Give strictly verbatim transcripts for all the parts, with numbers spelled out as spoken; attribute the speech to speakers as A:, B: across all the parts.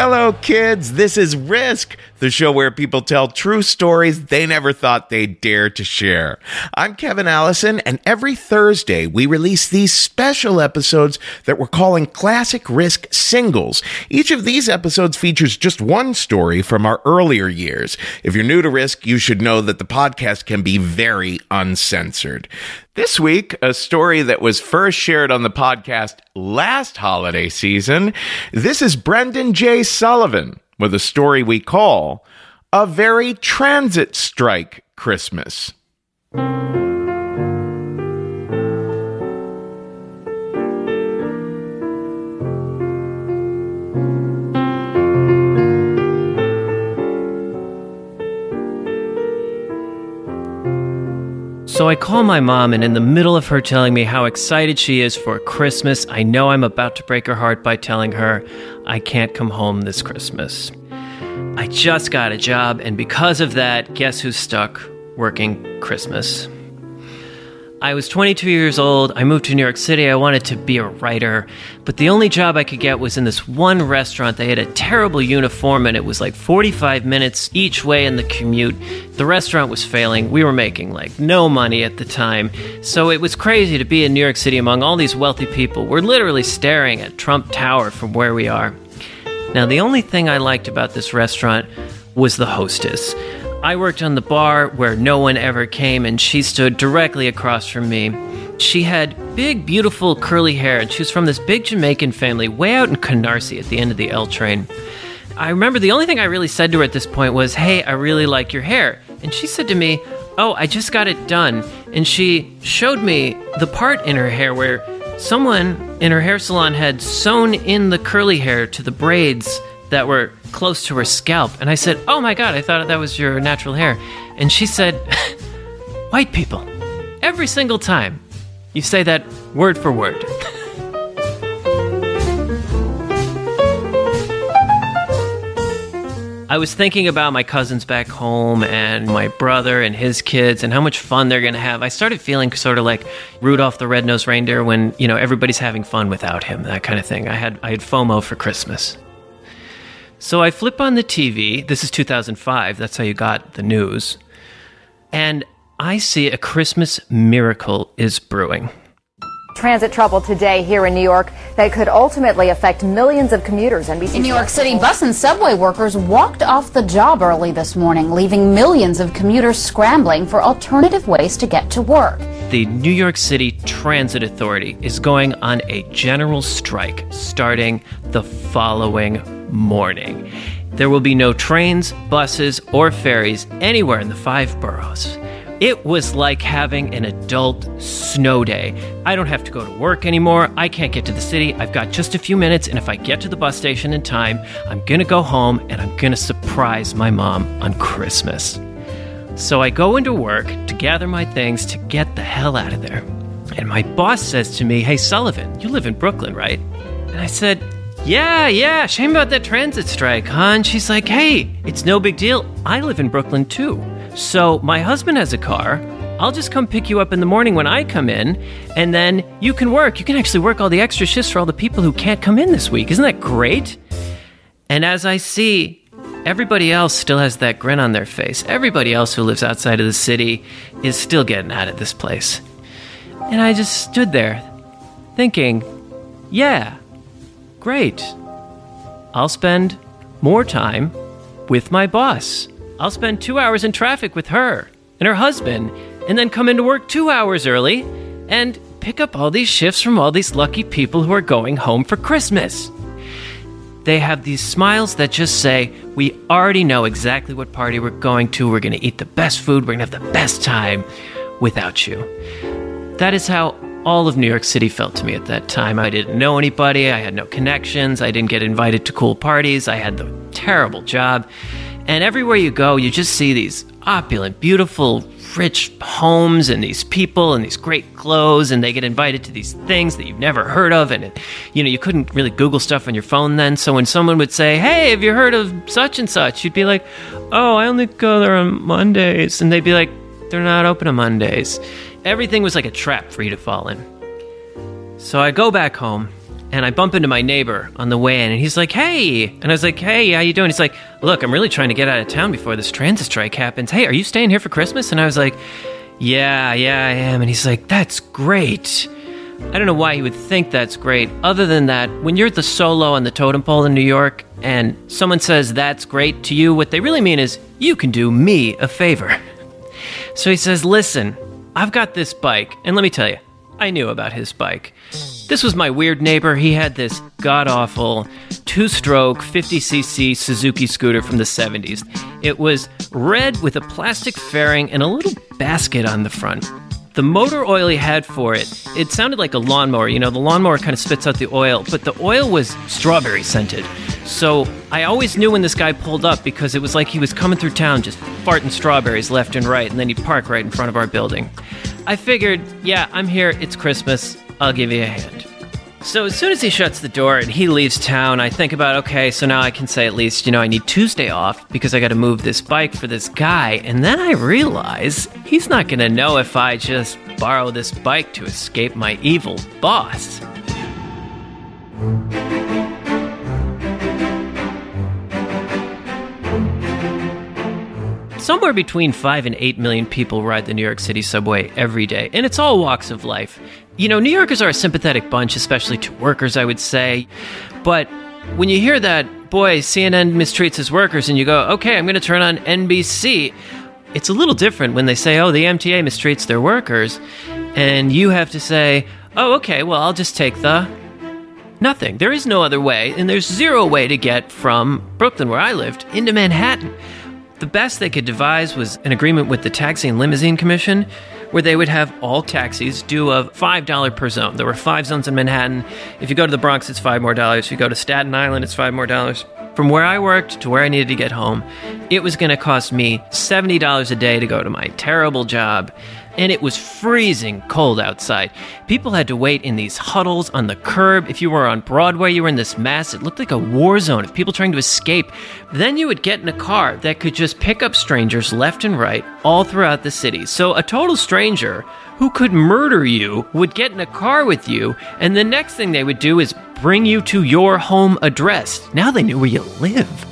A: Hello, kids. This is Risk, the show where people tell true stories they never thought they'd dare to share. I'm Kevin Allison, and every Thursday we release these special episodes that we're calling Classic Risk Singles. Each of these episodes features just one story from our earlier years. If you're new to Risk, you should know that the podcast can be very uncensored. This week, a story that was first shared on the podcast last holiday season. This is Brendan J. Sullivan with a story we call A Very Transit Strike Christmas.
B: So I call my mom, and in the middle of her telling me how excited she is for Christmas, I know I'm about to break her heart by telling her I can't come home this Christmas. I just got a job, and because of that, guess who's stuck working Christmas? I was twenty-two years old. I moved to New York City. I wanted to be a writer, but the only job I could get was in this one restaurant. They had a terrible uniform, and it was like forty-five minutes each way in the commute. The restaurant was failing. We were making like no money at the time, so it was crazy to be in New York City among all these wealthy people. We're literally staring at Trump Tower from where we are. Now, the only thing I liked about this restaurant was the hostess. I worked on the bar where no one ever came, and she stood directly across from me. She had big, beautiful, curly hair, and she was from this big Jamaican family way out in Canarsie at the end of the L train. I remember the only thing I really said to her at this point was, "Hey, I really like your hair." And she said to me, "Oh, I just got it done." And she showed me the part in her hair where someone in her hair salon had sewn in the curly hair to the braids that were close to her scalp. And I said, "Oh my God, I thought that was your natural hair." And she said, "White people, every single time you say that word for word." I was thinking about my cousins back home and my brother and his kids and how much fun they're going to have. I started feeling sort of like Rudolph the Red-Nosed Reindeer when, you know, everybody's having fun without him, that kind of thing. I had I had FOMO for Christmas. So I flip on the T V. This is two thousand five. That's how you got the news. And I see a Christmas miracle is brewing.
C: Transit trouble today here in New York that could ultimately affect millions of commuters. N B C
D: in New York City, bus and subway workers walked off the job early this morning, leaving millions of commuters scrambling for alternative ways to get to work.
B: The New York City Transit Authority is going on a general strike starting the following morning. There will be no trains, buses, or ferries anywhere in the five boroughs. It was like having an adult snow day. I don't have to go to work anymore. I can't get to the city. I've got just a few minutes, and if I get to the bus station in time, I'm gonna go home and I'm gonna surprise my mom on Christmas. So I go into work to gather my things to get the hell out of there. And my boss says to me, "Hey, Sullivan, you live in Brooklyn, right?" And I said, Yeah, yeah, shame about that transit strike, huh? And she's like, "Hey, it's no big deal. I live in Brooklyn too. So my husband has a car. I'll just come pick you up in the morning when I come in, and then you can work. You can actually work all the extra shifts for all the people who can't come in this week. Isn't that great?" And as I see, everybody else still has that grin on their face. Everybody else who lives outside of the city is still getting out of this place. And I just stood there thinking, yeah, great. I'll spend more time with my boss. I'll spend two hours in traffic with her and her husband, and then come into work two hours early and pick up all these shifts from all these lucky people who are going home for Christmas. They have these smiles that just say, "We already know exactly what party we're going to. We're going to eat the best food. We're going to have the best time without you." That is how all of New York City felt to me at that time. I didn't know anybody. I had no connections. I didn't get invited to cool parties. I had the terrible job. And everywhere you go, you just see these opulent, beautiful, rich homes and these people and these great clothes, and they get invited to these things that you've never heard of. And, it, you know, you couldn't really Google stuff on your phone then. So when someone would say, "Hey, have you heard of such and such?" You'd be like, "Oh, I only go there on Mondays." And they'd be like, "They're not open on Mondays." Everything was like a trap for you to fall in. So I go back home, And I bump into my neighbor on the way in, and he's like, hey. And I was like, hey, how you doing? He's like, look, I'm really trying to get out of town before this transit strike happens. Hey, are you staying here for Christmas? And I was like, yeah, yeah, I am. And he's like, that's great. I don't know why he would think that's great. Other than that, when you're the solo on the totem pole in New York, and someone says that's great to you, what they really mean is, you can do me a favor. So he says, listen, I've got this bike, and let me tell you, I knew about his bike. This was my weird neighbor. He had this god-awful two-stroke fifty c c Suzuki scooter from the seventies. It was red with a plastic fairing and a little basket on the front. The motor oil he had for it, it sounded like a lawnmower. You know, the lawnmower kind of spits out the oil, but the oil was strawberry scented. So I always knew when this guy pulled up because it was like he was coming through town just farting strawberries left and right, and then he'd park right in front of our building. I figured, yeah, I'm here, it's Christmas, I'll give you a hand. So as soon as he shuts the door and he leaves town, I think about, okay, so now I can say at least, you know, I need Tuesday off because I got to move this bike for this guy. And then I realize he's not going to know if I just borrow this bike to escape my evil boss. Somewhere between five and eight million people ride the New York City subway every day, and it's all walks of life. You know, New Yorkers are a sympathetic bunch, especially to workers, I would say. But when you hear that, boy, C N N mistreats its workers, and you go, okay, I'm going to turn on N B C, it's a little different when they say, oh, the M T A mistreats their workers, and you have to say, oh, okay, well, I'll just take the nothing. There is no other way, and there's zero way to get from Brooklyn, where I lived, into Manhattan. The best they could devise was an agreement with the Taxi and Limousine Commission, where they would have all taxis do a five dollars per zone. There were five zones in Manhattan. If you go to the Bronx, it's five more dollars. If you go to Staten Island, it's five more dollars. From where I worked to where I needed to get home, it was going to cost me seventy dollars a day to go to my terrible job. And it was freezing cold outside. People had to wait in these huddles on the curb. If you were on Broadway, you were in this mess. It looked like a war zone of people trying to escape. Then you would get in a car that could just pick up strangers left and right all throughout the city. So a total stranger who could murder you would get in a car with you, and the next thing they would do is bring you to your home address. Now they knew where you live.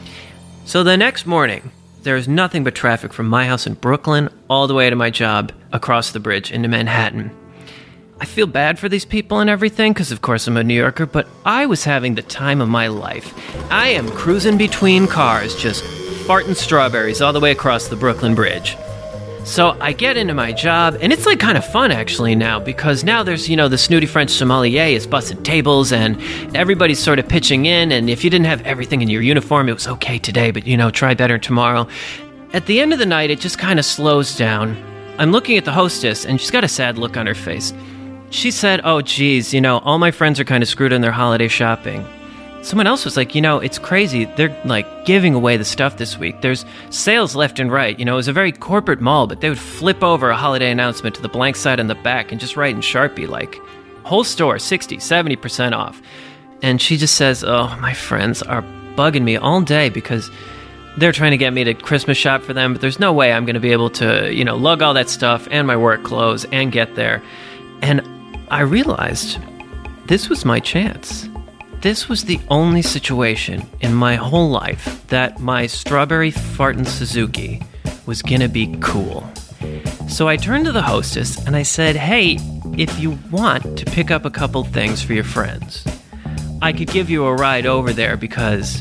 B: So the next morning, there's nothing but traffic from my house in Brooklyn all the way to my job across the bridge into Manhattan. I feel bad for these people and everything, because of course I'm a New Yorker, but I was having the time of my life. I am cruising between cars, just farting strawberries all the way across the Brooklyn Bridge. So I get into my job, and it's like kind of fun actually now, because now there's, you know, the snooty French sommelier is bussing tables, and everybody's sort of pitching in, and if you didn't have everything in your uniform, it was okay today, but, you know, try better tomorrow. At the end of the night, it just kind of slows down. I'm looking at the hostess, and she's got a sad look on her face. She said, oh, geez, you know, all my friends are kind of screwed on their holiday shopping. Someone else was like, you know, it's crazy. They're, like, giving away the stuff this week. There's sales left and right. You know, it was a very corporate mall, but they would flip over a holiday announcement to the blank side on the back and just write in Sharpie, like, whole store, sixty, seventy percent off. And she just says, oh, my friends are bugging me all day because they're trying to get me to Christmas shop for them, but there's no way I'm going to be able to, you know, lug all that stuff and my work clothes and get there. And I realized this was my chance. This was the only situation in my whole life that my strawberry fartin' Suzuki was gonna be cool. So I turned to the hostess and I said, hey, if you want to pick up a couple things for your friends, I could give you a ride over there because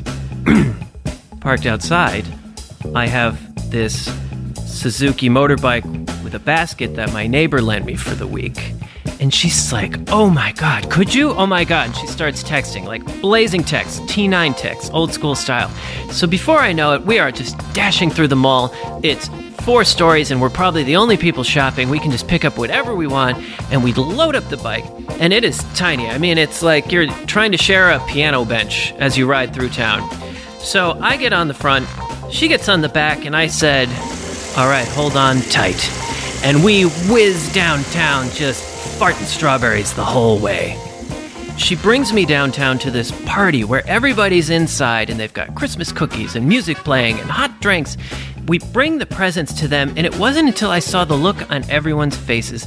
B: parked outside, I have this Suzuki motorbike with a basket that my neighbor lent me for the week. And she's like, oh my God, could you? Oh my God. And she starts texting, like blazing text, T nine text, old school style. So before I know it, we are just dashing through the mall. It's four stories and we're probably the only people shopping. We can just pick up whatever we want and we load up the bike. And it is tiny. I mean, it's like you're trying to share a piano bench as you ride through town. So I get on the front, she gets on the back, and I said, all right, hold on tight. And we whiz downtown, just farting strawberries the whole way. She brings me downtown to this party where everybody's inside and they've got Christmas cookies and music playing and hot drinks. We bring the presents to them, and it wasn't until I saw the look on everyone's faces.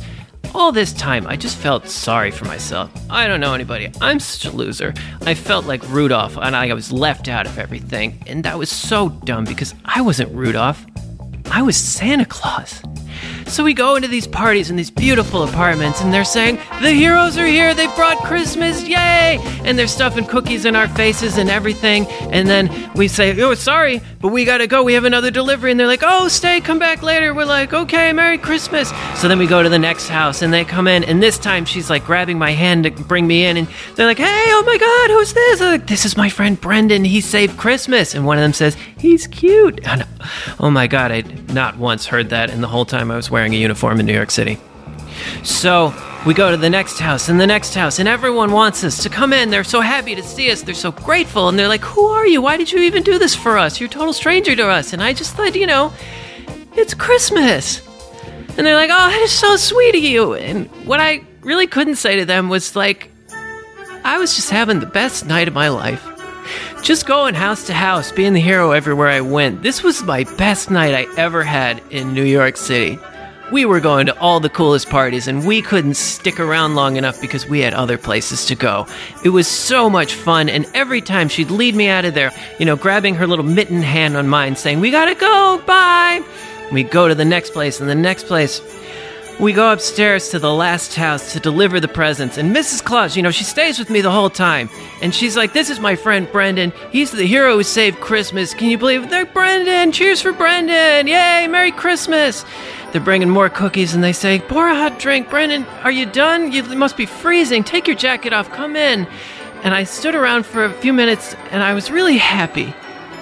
B: all this time, I just felt sorry for myself. I don't know anybody. I'm such a loser. I felt like Rudolph, and I was left out of everything. And that was so dumb because I wasn't Rudolph. I was Santa Claus. So we go into these parties in these beautiful apartments, and they're saying, the heroes are here, they brought Christmas, yay! And they're stuffing cookies in our faces and everything. And then we say, oh, sorry, but we gotta go, we have another delivery. And they're like, oh, stay, come back later. We're like, okay, Merry Christmas. So then we go to the next house, and they come in, and this time she's like grabbing my hand to bring me in, and they're like, hey, oh my God, who's this? I'm like, this is my friend Brendan, he saved Christmas. And one of them says, he's cute. And, oh my God, I'd not once heard that in the whole time I was wearing a uniform in New York City. So we go to the next house and the next house, and everyone wants us to come in. They're so happy to see us. They're so grateful. And they're like, who are you? Why did you even do this for us? You're a total stranger to us. And I just thought, you know, it's Christmas. And they're like, oh, that is so sweet of you. And what I really couldn't say to them was like, I was just having the best night of my life. Just going house to house, being the hero everywhere I went. This was my best night I ever had in New York City. We were going to all the coolest parties, and we couldn't stick around long enough because we had other places to go. It was so much fun, and every time she'd lead me out of there, you know, grabbing her little mitten hand on mine, saying, we gotta go, bye! We'd go to the next place, and the next place. We go upstairs to the last house to deliver the presents, and Missus Claus, you know, she stays with me the whole time. And she's like, this is my friend Brendan. He's the hero who saved Christmas. Can you believe it? They're Brendan! Cheers for Brendan! Yay! Merry Christmas! They're bringing more cookies, and they say, pour a hot drink. Brendan, are you done? You must be freezing. Take your jacket off. Come in. And I stood around for a few minutes, and I was really happy.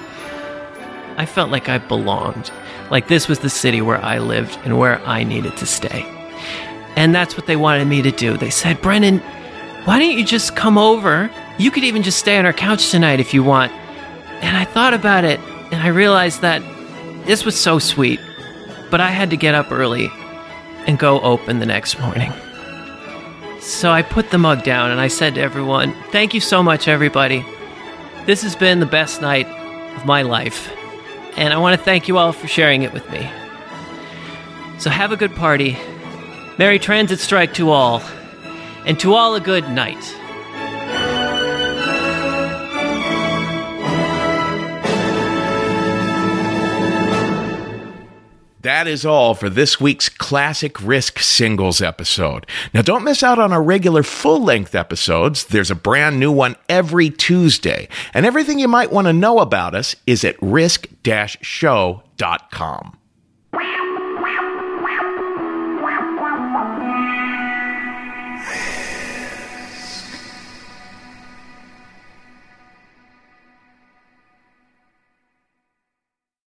B: I felt like I belonged. Like this was the city where I lived and where I needed to stay. And that's what they wanted me to do. They said, Brendan, why don't you just come over? You could even just stay on our couch tonight if you want. And I thought about it, and I realized that this was so sweet. But I had to get up early and go open the next morning. So I put the mug down and I said to everyone, thank you so much, everybody. This has been the best night of my life. And I want to thank you all for sharing it with me. So have a good party. Merry Transit Strike to all. And to all a good night.
A: That is all for this week's Classic Risk Singles episode. Now, don't miss out on our regular full-length episodes. There's a brand new one every Tuesday. And everything you might want to know about us is at risk dash show dot com.